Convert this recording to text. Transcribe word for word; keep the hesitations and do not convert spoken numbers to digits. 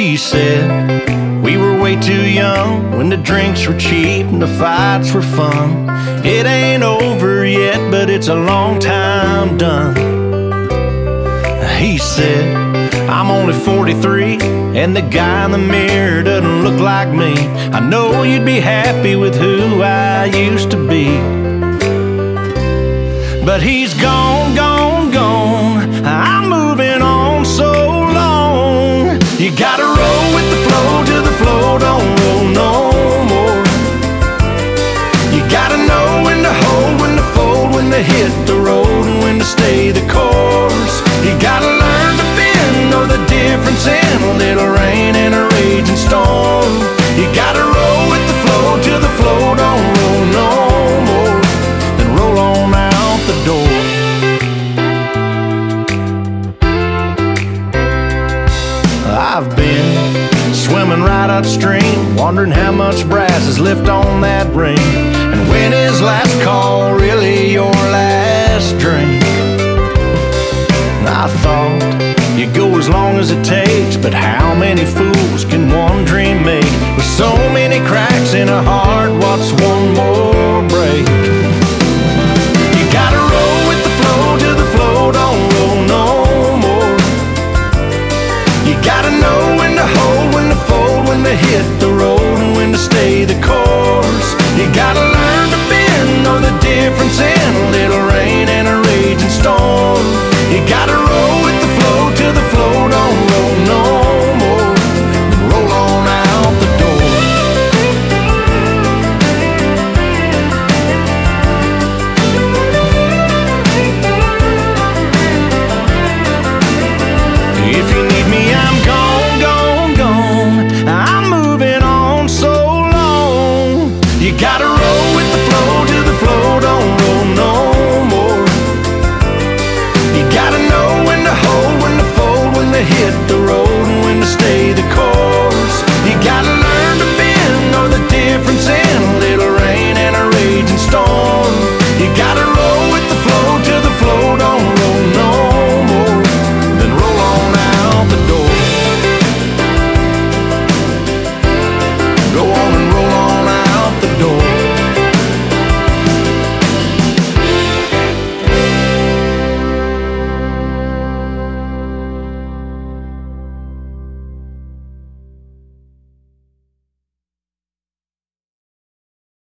He said we were way too young when the drinks were cheap and the fights were fun. It ain't over yet, but it's a long time done. He said I'm only forty-three and the guy in the mirror doesn't look like me. I know you'd be happy with who I used to be. But he's gone, gone, gone. I'm moving on so long. You gotta roll with the flow till the flow don't roll no more. You gotta know when to hold, when to fold, when to hit the road, and when to stay the course. You gotta learn to bend, know the difference in a little rain and a raging storm. You gotta roll with the flow till the flow don't roll no more. Then roll on out the door. I've been swimming right upstream, wondering how much brass is left on that ring, and when is last call really your last drink? I thought you'd go as long as it takes